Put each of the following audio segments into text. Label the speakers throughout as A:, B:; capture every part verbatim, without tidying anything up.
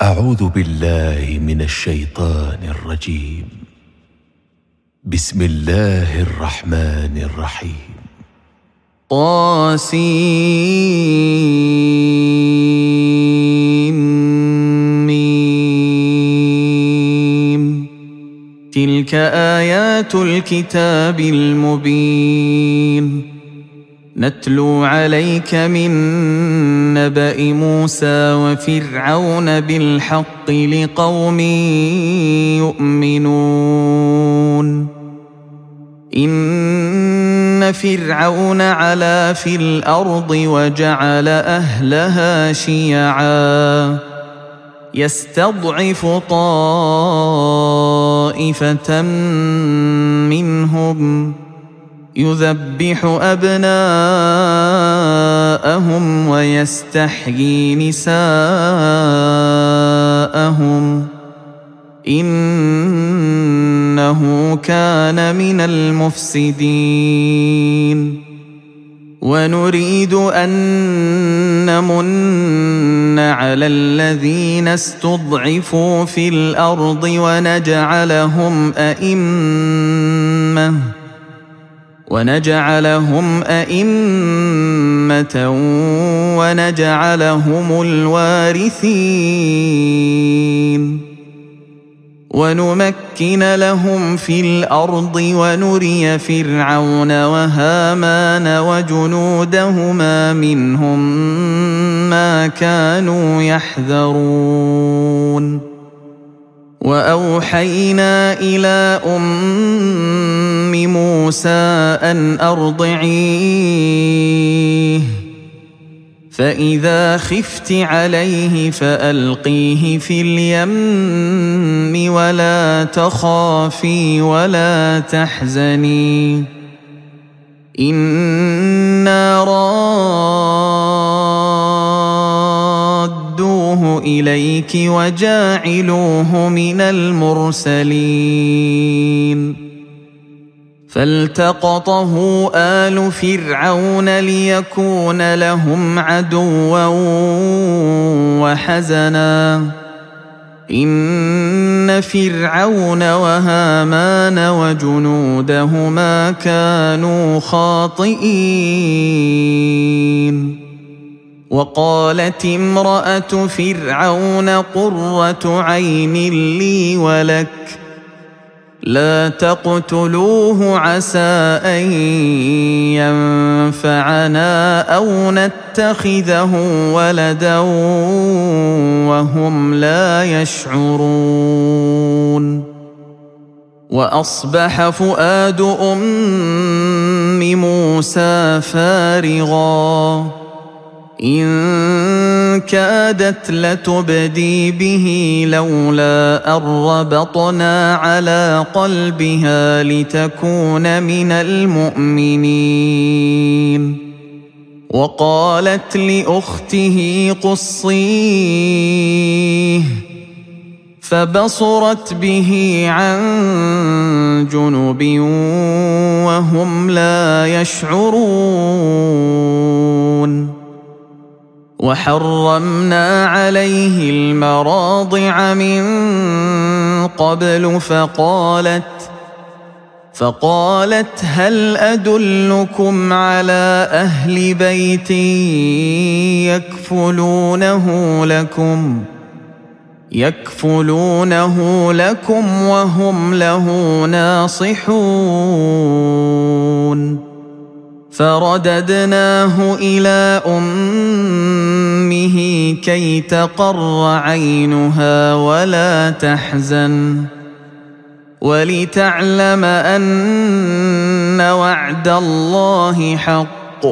A: أعوذ بالله من الشيطان الرجيم. بسم الله الرحمن الرحيم.
B: طاسيم تلك آيات الكتاب المبين نتلو عليك من نبأ موسى وفرعون بالحق لقوم يؤمنون. إن فرعون علا في الأرض وجعل أهلها شيعا يستضعف طائفة منهم يذبح أبناءهم ويستحيي نساءهم إنه كان من المفسدين. ونريد أن نمن على الذين استضعفوا في الأرض ونجعلهم أئمة ونجعلهم أئمة ونجعلهم الوارثين ونمكن لهم في الأرض ونري فرعون وهامان وجنودهما منهم ما كانوا يحذرون. وأوحينا إلى أم موسى أن أرضعيه فإذا خفت عليه فألقيه في اليم ولا تخافي ولا تحزني إنا رادوه إليك وجاعلوه من المرسلين. فالتقطه آل فرعون ليكون لهم عدوا وحزنا إن فرعون وهامان وجنودهما كانوا خاطئين. وقالت امرأة فرعون قرة عين لي ولك لا تقتلوه عسى أن ينفعنا أو نتخذه ولدا وهم لا يشعرون. وأصبح فؤاد أم موسى فارغا إن كادت لتبدي به لولا أن ربطنا على قلبها لتكون من المؤمنين. وقالت لأخته قصيه فبصرت به عن جنب وهم لا يشعرون. وحرمنا عليه المراضع من قبل فقالت فقالت هل أدلكم على أهل بيت يكفلونه لكم يكفلونه لكم وهم له ناصحون. فرددناه إلى أمه كي تقر عينها ولا تحزن ولتعلم أن وعد الله حق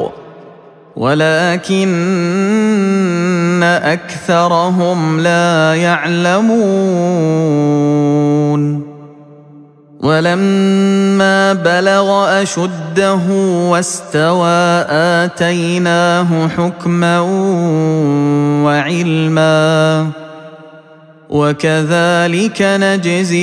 B: ولكن أكثرهم لا يعلمون. ولما بلغ أشده واستوى آتيناه حكما وعلما وكذلك نجزي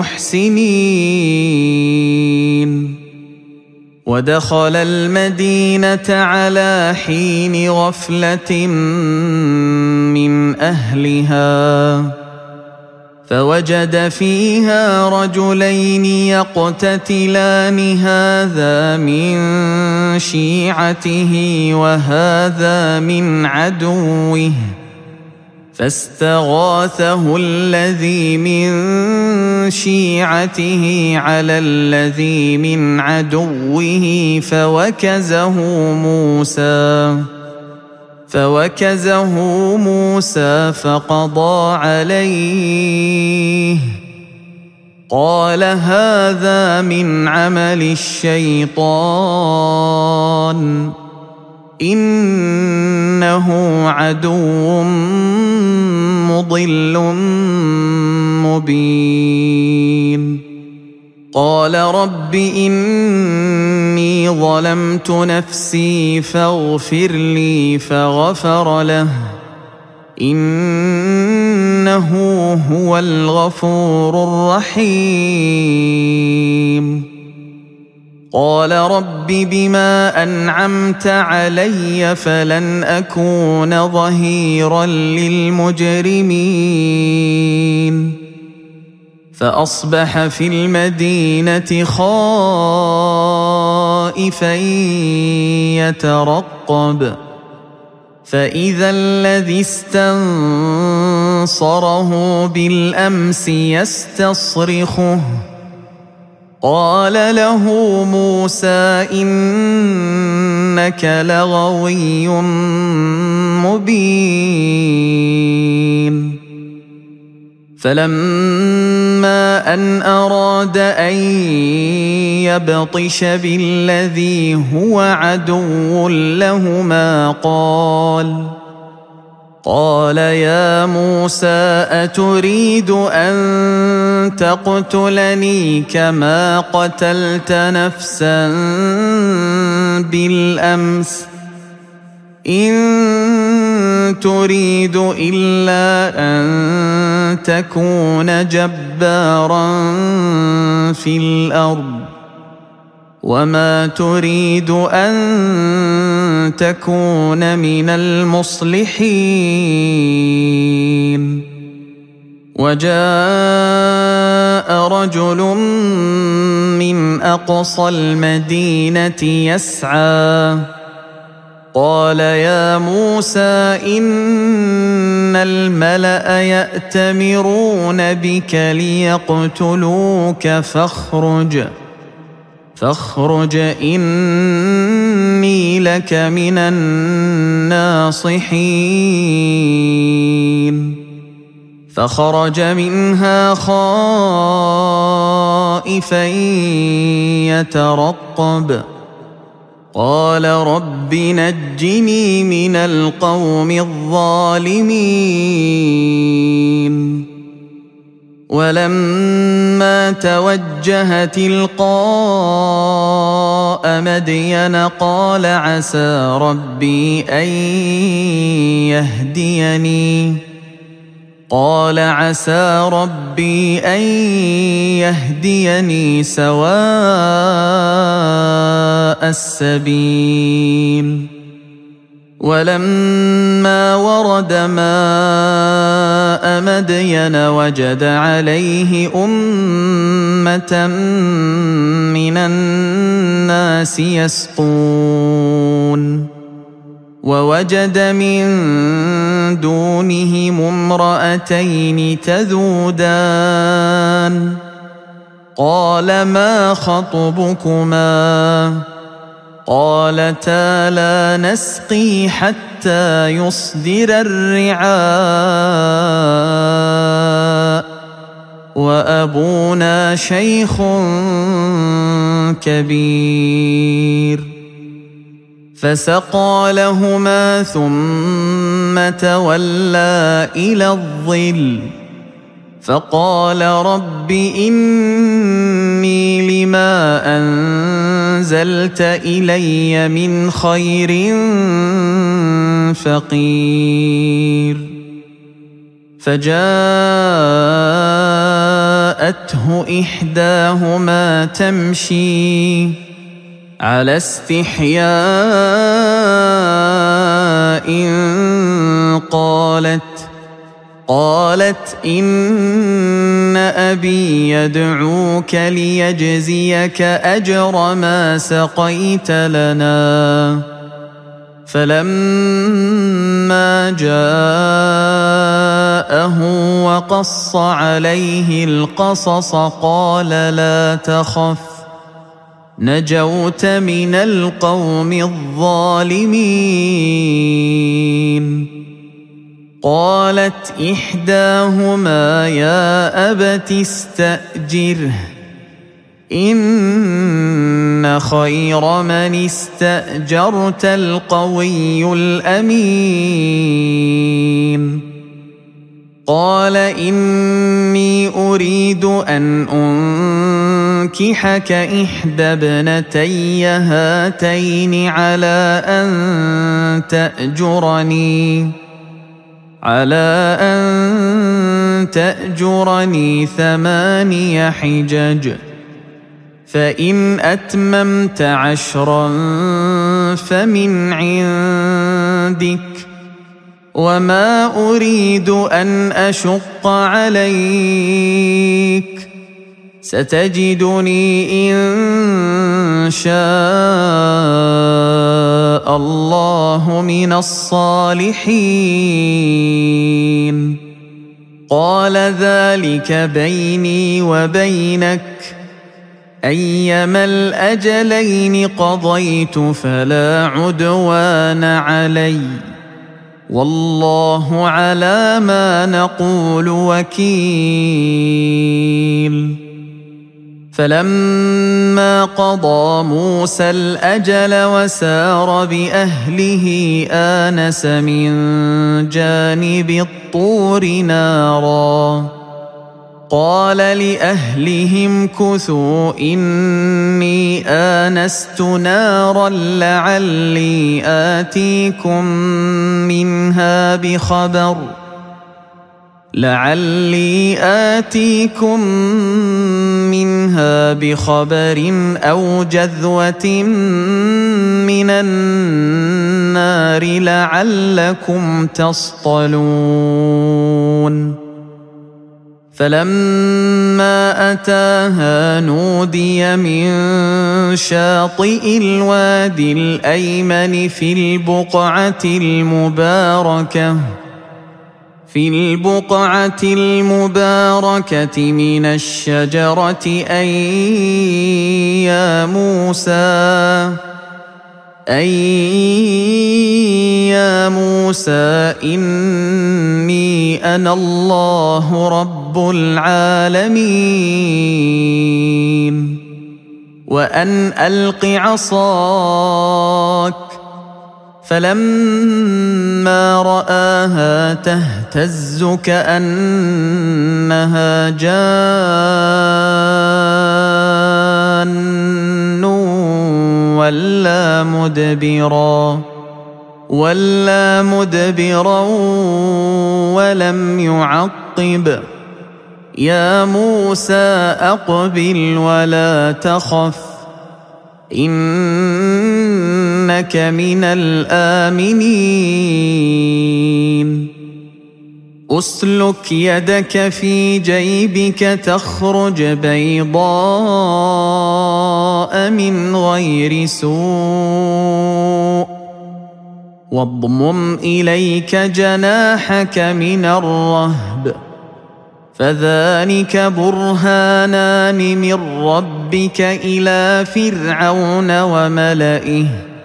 B: المحسنين. ودخل المدينة على حين غفلة من أهلها فوجد فيها رجلين يقتتلان هذا من شيعته وهذا من عدوه فاستغاثه الذي من شيعته على الذي من عدوه فوكزه موسى فوكزه موسى فقضى عليه قال هذا من عمل الشيطان إنه عدو مضل مبين قال رب إني ظلمت نفسي فاغفر لي فغفر له إنه هو الغفور الرحيم قال رب بما أنعمت علي فلن أكون ظهيرا للمجرمين فأصبح في المدينة خائفا يترقب فإذا الذي استنصره بالأمس يستصرخه قال له موسى إنك لغوي مبين فلما أن أراد أن يبطش بالذي هو عدو لهما قال قال يا موسى أتريد أن تقتلني كما قتلت نفسا بالأمس إن تريد إلا أن تكون جبارا في الأرض وما تريد أن تكون من المصلحين وجاء رجل من أقصى المدينة يسعى قال يا موسى إن الملأ يأتمرون بك ليقتلوك فاخرج فاخرج إني لك من الناصحين فخرج منها خائفا يترقب قال رب نجني من القوم الظالمين ولما توجه تلقاء مدين قال عسى ربي أن يهديني قال عسى ربي أن يهديني سواء السبيل ولما ورد ماء مدين وجد عليه أمة من الناس يسقون ووجد من دونهم امرأتين تذودان قال ما خطبكما قالتا لا نسقي حتى يصدر الرعاء وأبونا شيخ كبير فسقى لهما ثم تولى إلى الظل فقال رب إني لما أنزلت إلي من خير فقير فجاءته إحداهما تمشي على استحياء قالت قالت إن أبي يدعوك ليجزيك أجر ما سقيت لنا. فلما جاءه وقص عليه القصص قال لا تخف نجوت من القوم الظالمين. قالت إحداهما يا أبت استأجره إن خير من استأجرت القوي الأمين. قال إني أريد أن أنكحك إحدى ابنتي هاتين على أن تأجرني على أن تأجرني ثماني حجج فإن أتممت عشرا فمن عندك وما أريد أن أشق عليك ستجدني إن شاء الله من الصالحين. قال ذلك بيني وبينك أيما الأجلين قضيت فلا عدوان علي والله على ما نقول وكيل. فلما قضى موسى الأجل وسار بأهله آنس من جانب الطور نارا قال لأهلهم كثوا إني آنست نارا لعلي آتيكم منها بخبر لعلي آتيكم منها بخبر أو جذوة من النار لعلكم تصطلون. فلما أتاها نودي من شاطئ الوادي الأيمن في البقعة المباركة في البقعة المباركة من الشجرة أن يا موسى أن يا موسى إني أنا الله رب العالمين وأن ألق عصاك. فلما رآها تهتز كأنها جان ولا مدبرا ولا مدبرا ولم يعقب. يا موسى أقبل ولا تخف إنك من الآمنين. أسلك يدك في جيبك تخرج بيضاء من غير سوء واضمم إليك جناحك من الرهب فذلك برهانان من ربك إلى فرعون وملئه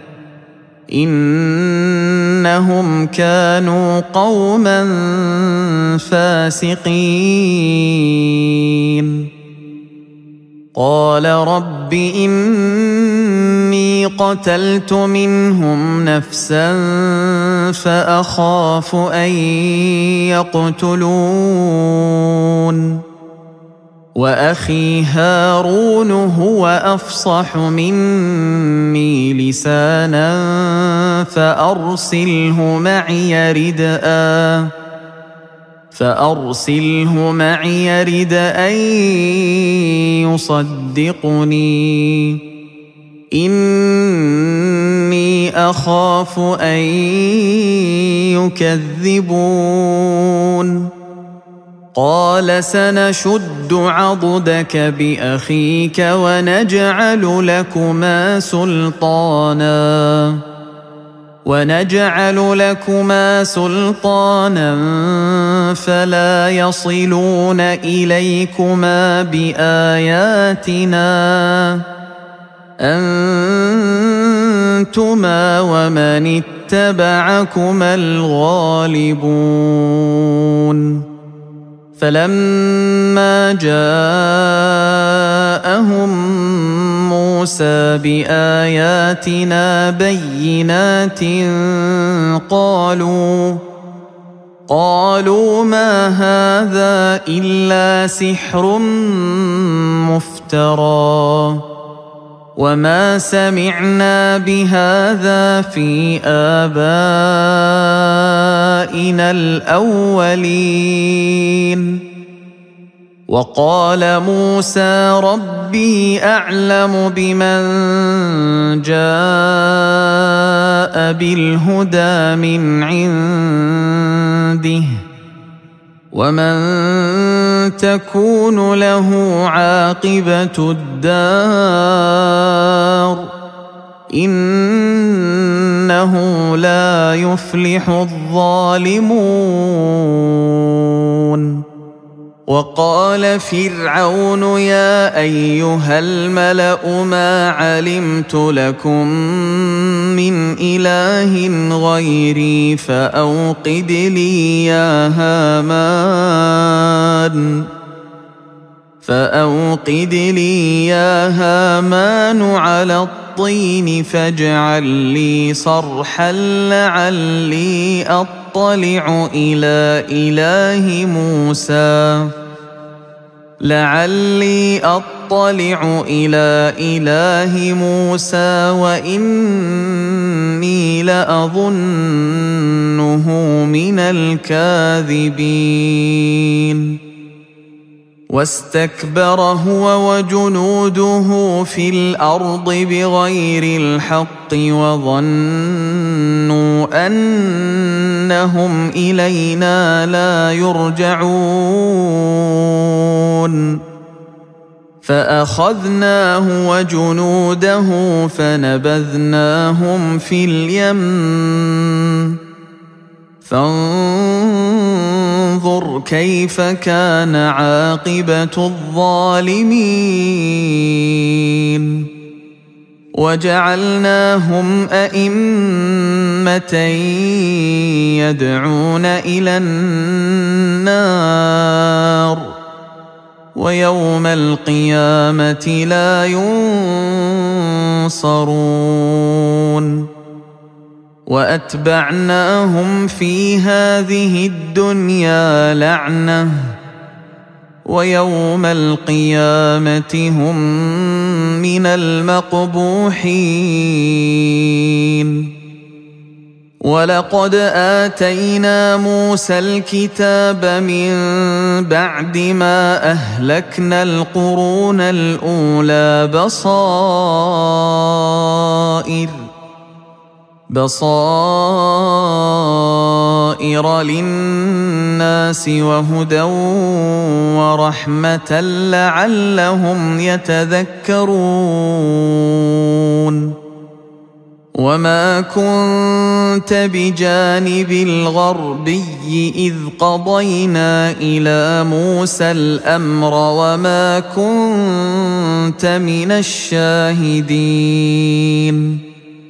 B: إنهم كانوا قوما فاسقين. قال رب إني قتلت منهم نفسا فأخاف أن يقتلون وأخي هارون هو أفصح مني لسانا فأرسله معي ردءا فأرسله معي ردءا يصدقني إني أخاف أن يكذبون قال سنشد عضدك بأخيك ونجعل لكما سلطانا ونجعل لكما سلطانا فلا يصلون إليكما بآياتنا أنتما ومن اتبعكما الغالبون فلما جاءهم موسى بآياتنا بينات قالوا قالوا ما هذا إلا سحر مفترى وما سمعنا بهذا في آبائنا الأولين وقال موسى ربي أعلم بمن جاء بالهدى من عنده ومن تكون له عاقبة الدار إنه لا يفلح الظالمون وقال فرعون يا أيها الملأ ما علمت لكم من إله غيري فأوقد لي يا هامان فأوقد لي يا هامان على الطين فاجعل لي صرحا لعلي أطلع إلى إله موسى لعلي أطلع إلى إله موسى وإني لأظنه من الكاذبين واستكبر هو وجنوده في الأرض بغير الحق وظنوا أنهم إلينا لا يرجعون فأخذناه وجنوده فنبذناهم في اليم فانظر كيف كان عاقبة الظالمين وجعلناهم أئمة يدعون إلى النار ويوم القيامة لا ينصرون وأتبعناهم في هذه الدنيا لعنة ويوم القيامة هم من المقبوحين ولقد آتينا موسى الكتاب من بعد ما أهلكنا القرون الأولى بصائر بصائر للناس وهدى ورحمة لعلهم يتذكرون وما كنت بجانب الغربي إذ قضينا إلى موسى الأمر وما كنت من الشاهدين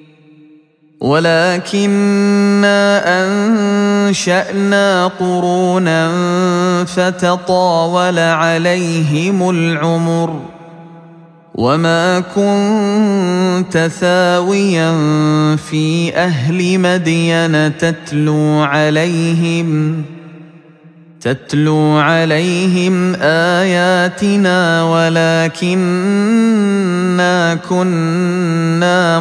B: ولكننا أنشأنا قرونا فتطاول عليهم العمر وما كنت ثاويا في أهل مدين تتلو عليهم تتلو عليهم آياتنا ولكننا كنا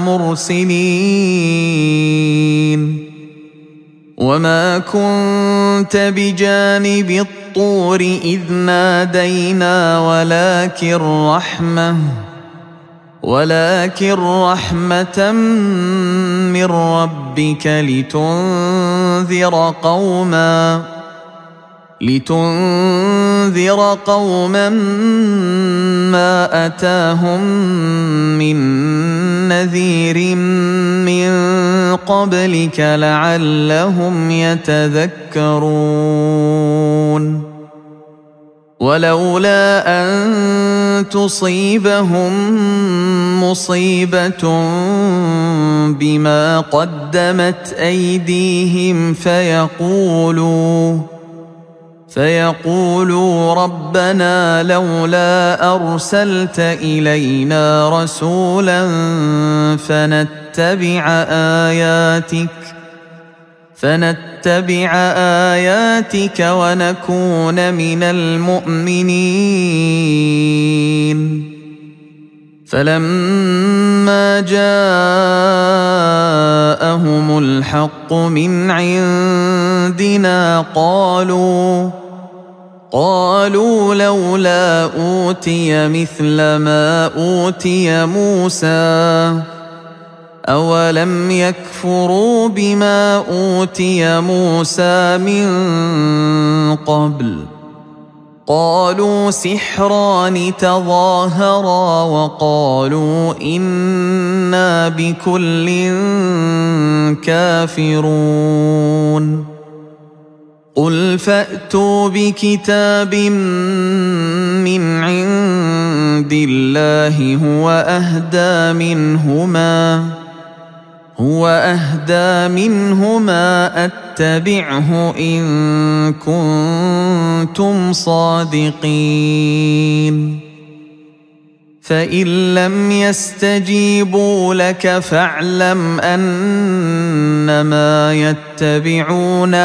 B: مرسلين وما كنت بجانب الطور إذ نادينا ولكن رحمة ولكن رحمة من ربك لتنذر قوما لتنذر قوما ما أتاهم من نذير من قبلك لعلهم يتذكرون ولولا أن تصيبهم مصيبة بما قدمت أيديهم فيقولوا فيقولوا ربنا لولا أرسلت إلينا رسولا فنتبع آياتك فنتبع آياتك ونكون من المؤمنين فلما جاءهم الحق من عندنا قالوا قالوا لولا أوتي مثل ما أوتي موسى أولم يكفروا بما أوتي موسى من قبل قالوا سحران تظاهرا وقالوا إنا بكل كافرون قل فأتوا بكتاب من عند الله هو أهدى منهما هو أهدى منهما أتبعه إن كنتم صادقين فإن لم يستجيبوا لك فاعلم أنما يتبعون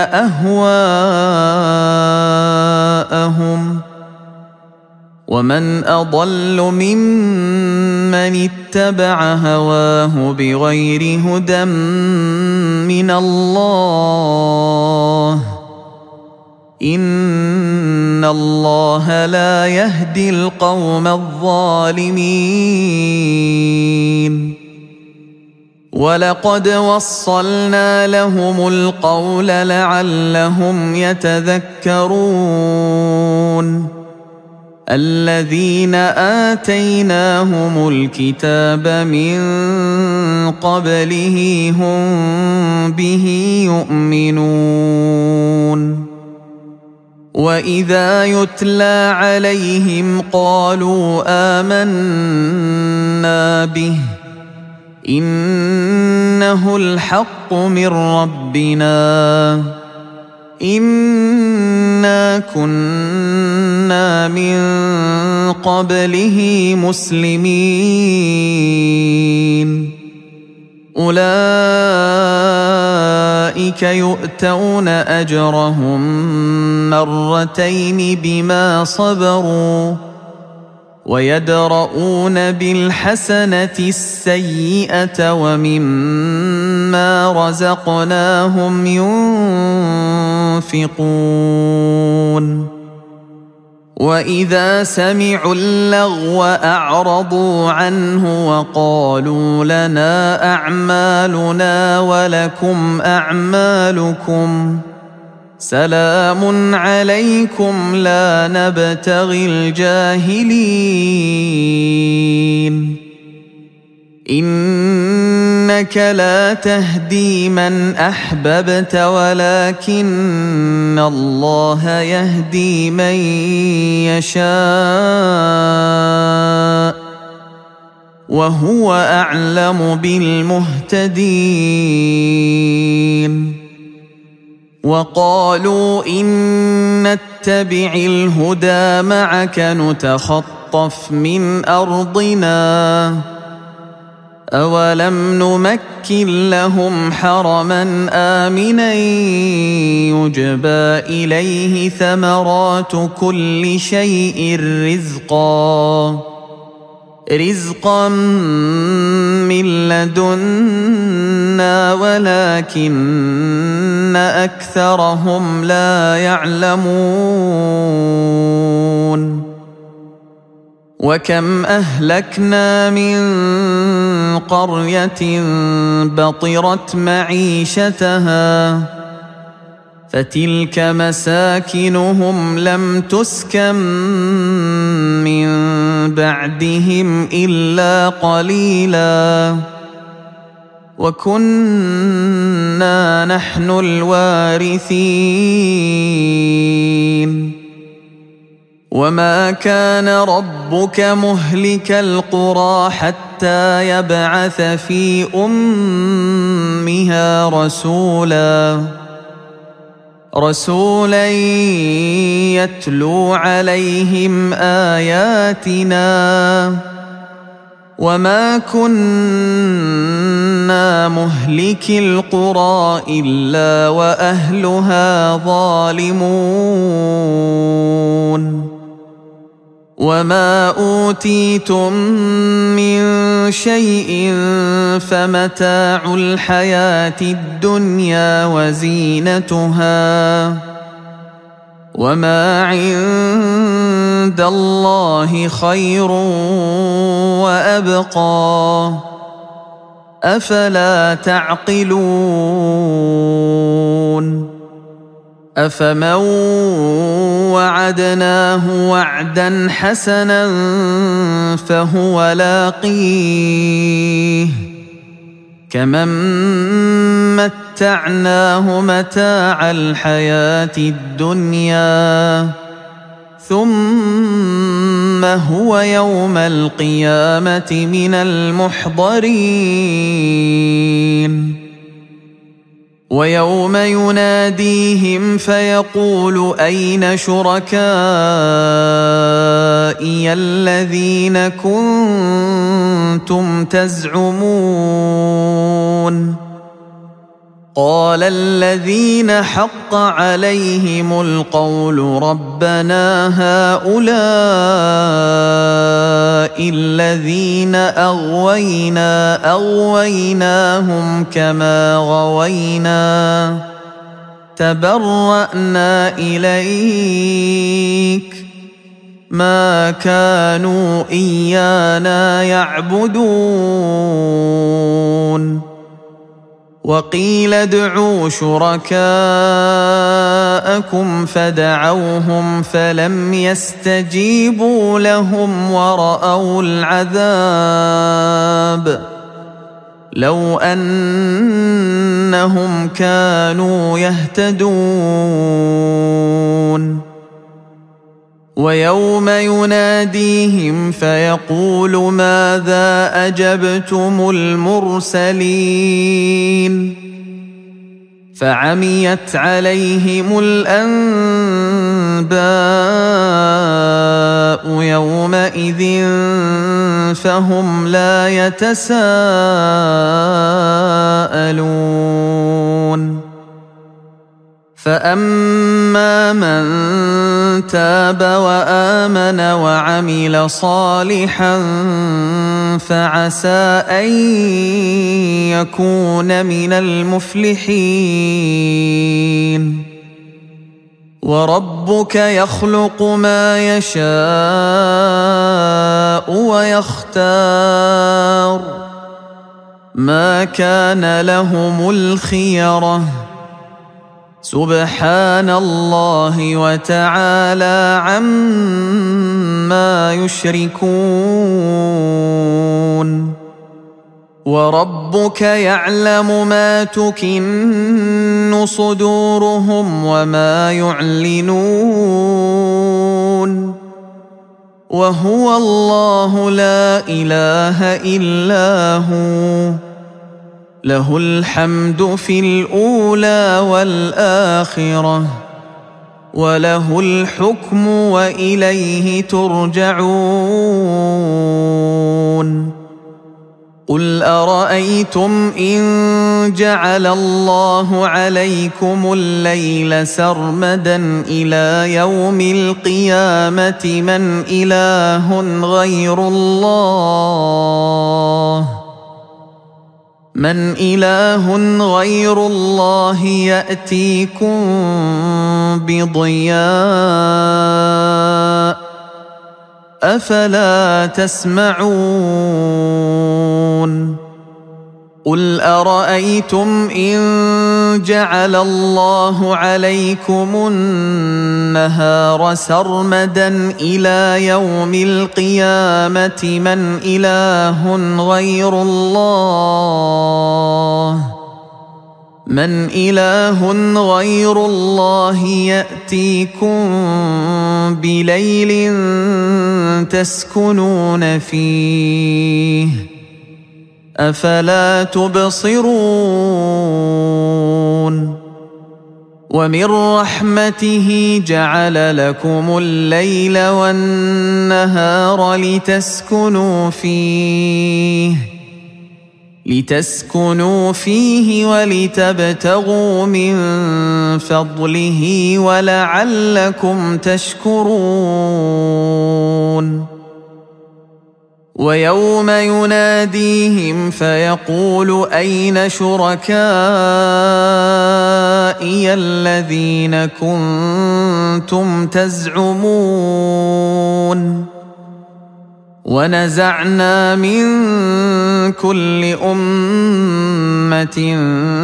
B: أهواءهم ومن أضل ممن اتبع هواه بغير هدى من الله إن الله لا يهدي القوم الظالمين ولقد وصلنا لهم القول لعلهم يتذكرون الذين آتيناهم الكتاب من قبله هم به يؤمنون وإذا يتلى عليهم قالوا آمنا به إنه الحق من ربنا إنا كنا من قبله مسلمين أولئك يؤتون أجرهم مرتين بما صبروا ويدرؤون بالحسنة السيئة ومما رزقناهم ينفقون وإذا سمعوا اللغو أعرضوا عنه وقالوا لنا أعمالنا ولكم أعمالكم سلام عليكم لا نبتغي الجاهلين إنك لا تهدي من أحببت ولكن الله يهدي من يشاء وهو أعلم بالمهتدين وقالوا إن نتبع الهدى معك نتخطف من أرضنا أولم نمكن لهم حرما آمنا يجبى إليه ثمرات كل شيء رزقا رزقا من لدنا ولكن أكثرهم لا يعلمون وكم أهلكنا من قرية بطرت معيشتها فتلك مساكنهم لم تسكن من بعدهم إلا قليلا وكنا نحن الوارثين وما كان ربك مهلك القرى حتى يبعث في أمها رسولا رسولا يتلو عليهم آياتنا وما كنا مهلكي القرى إلا وأهلها ظالمون وما أوتيتم من شيء فمتاع الحياة الدنيا وزينتها وما عند الله خير وأبقى أفلا تعقلون أفمن وعدناه وعدا حسنا فهو لاقيه كمن متعناه متاع الحياة الدنيا ثم هو يوم القيامة من المحضرين ويوم يناديهم فيقول أين شركائي الذين كنتم تزعمون قال الذين حق عليهم القول ربنا هؤلاء الذين أغوينا أغويناهم كما غوينا تبرأنا إليك ما كانوا إيانا يعبدون وقيل ادعوا شركاءكم فدعوهم فلم يستجيبوا لهم ورأوا العذاب لو أنهم كانوا يهتدون ويوم يناديهم فيقول ماذا أجبتم المرسلين فعميت عليهم الأنباء يومئذ فهم لا يتساءلون فأما من تاب وآمن وعمل صالحا فعسى أن يكون من المفلحين وربك يخلق ما يشاء ويختار ما كان لهم الخيرة سبحان الله وتعالى عما يشركون وربك يعلم ما تكن صدورهم وما يعلنون وهو الله لا إله إلا هو له الحمد في الأولى والآخرة وله الحكم وإليه ترجعون قل أرأيتم إن جعل الله عليكم الليل سرمدا إلى يوم القيامة من إله غير الله من إله غير الله يأتيكم بضياء أفلا تسمعون قل أرأيتم إن جعل الله عليكم النهار سرمدا إلى يوم القيامة من إله غير الله من إله غير الله يأتيكم بليل تسكنون فيه أفلا تبصرون ومن رحمته جعل لكم الليل والنهار لتسكنوا فيه لتسكنوا فيه ولتبتغوا من فضله ولعلكم تشكرون ويوم يناديهم فيقول أين شركائي الذين كنتم تزعمون ونزعنا من كل أمة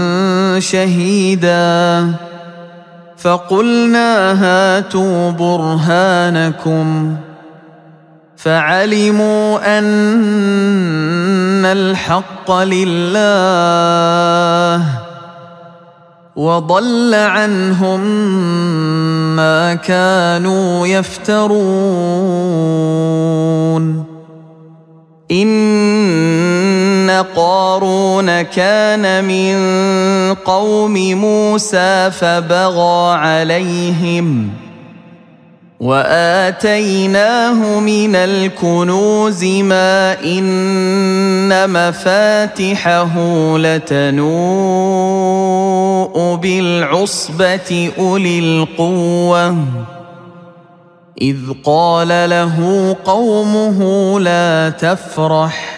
B: شهيدا فقلنا هاتوا برهانكم فعلموا أن الحق لله وضل عنهم ما كانوا يفترون إن قارون كان من قوم موسى فبغى عليهم وآتيناه من الكنوز ما إن مفاتحه لتنوء بالعصبة أولي القوة إذ قال له قومه لا تفرح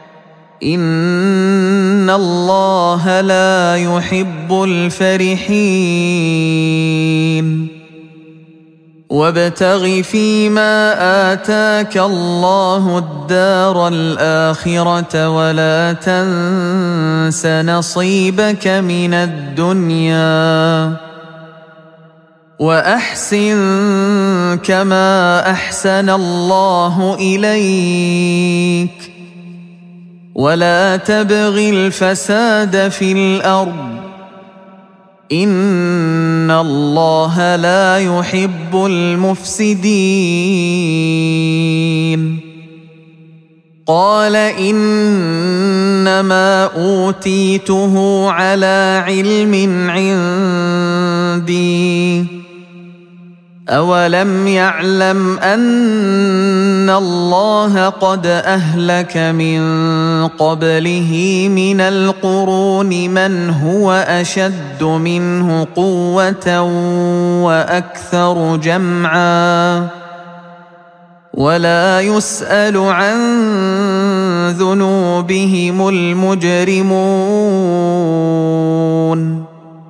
B: إن الله لا يحب الفرحين وابتغ فيما آتاك الله الدار الآخرة ولا تنس نصيبك من الدنيا وأحسن كما أحسن الله إليك ولا تبغ الفساد في الأرض إن الله لا يحب المفسدين قال إنما أوتيته على علم عندي أولم يعلم أن الله قد أهلك من قبله من القرون من هو أشد منه قوة وأكثر جمعا ولا يسأل عن ذنوبهم المجرمون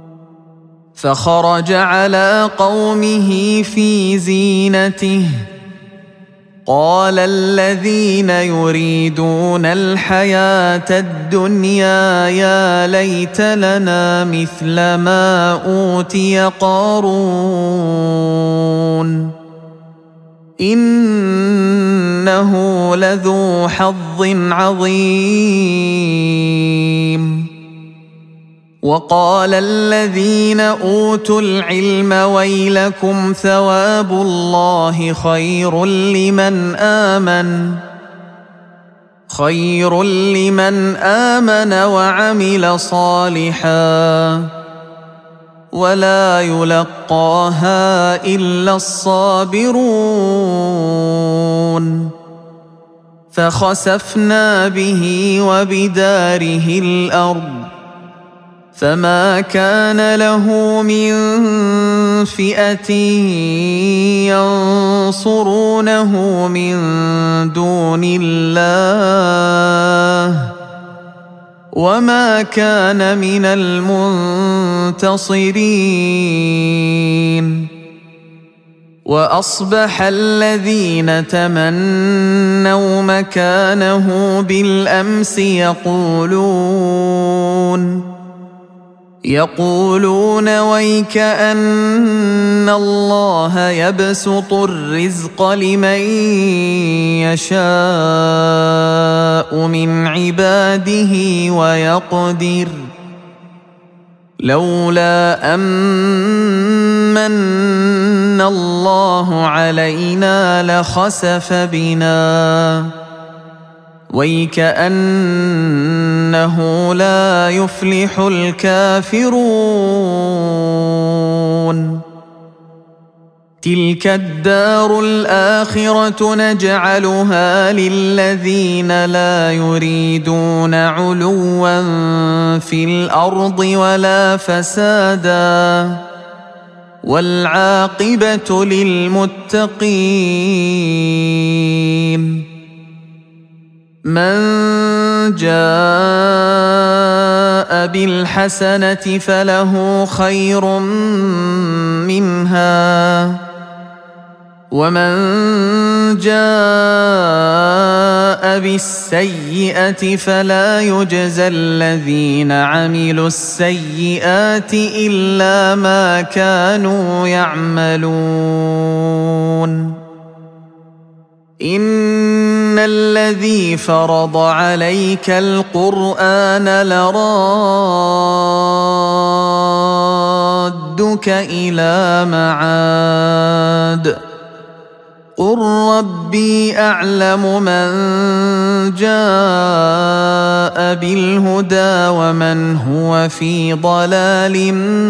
B: فخرج على قومه في زينته قال الذين يريدون الحياة الدنيا يا ليت لنا مثل ما أوتي قارون إنه لذو حظ عظيم وقال الذين أوتوا العلم ويلكم ثواب الله خير لمن آمن خير لمن آمن وعمل صالحا ولا يلقاها إلا الصابرون فخسفنا به وبداره الأرض فما كان له من فئة ينصرونه من دون الله وما كان من المنتصرين وأصبح الذين تمنوا مكانه بالأمس يقولون يقولون ويك أن الله يبسط الرزق لمن يشاء من عباده ويقدر لولا أمن الله علينا لخسف بنا ويكأنه لا يفلح الكافرون تلك الدار الآخرة نجعلها للذين لا يريدون علوا في الأرض ولا فسادا والعاقبة للمتقين من جاء بالحسنة فله خير منها ومن جاء بالسيئة فلا يجزى الذين عملوا السيئات إلا ما كانوا يعملون إن الذي فرض عليك القرآن لرادك إلى معاد قل ربي أعلم من جاء بالهدى ومن هو في ضلال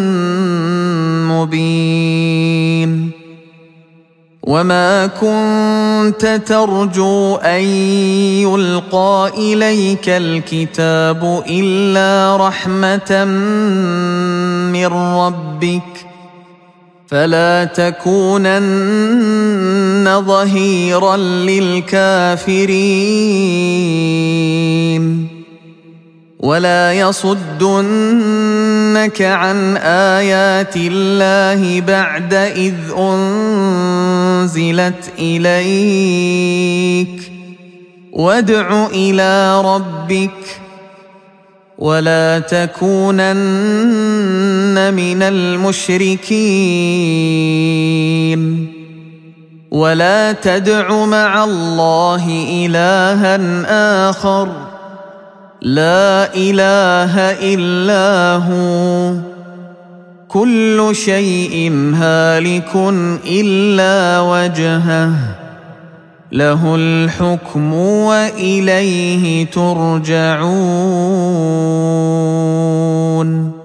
B: مبين وما كنت ترجو أن يلقى إليك الكتاب إلا رحمة من ربك فلا تكونن ظهيرا للكافرين ولا يصدنك عن آيات الله بعد إذ أنزلت إليك وادع إلى ربك ولا تكونن من المشركين ولا تدع مع الله إلها آخر لا إله إلا هو كل شيء هالك إلا وجهه له الحكم وإليه ترجعون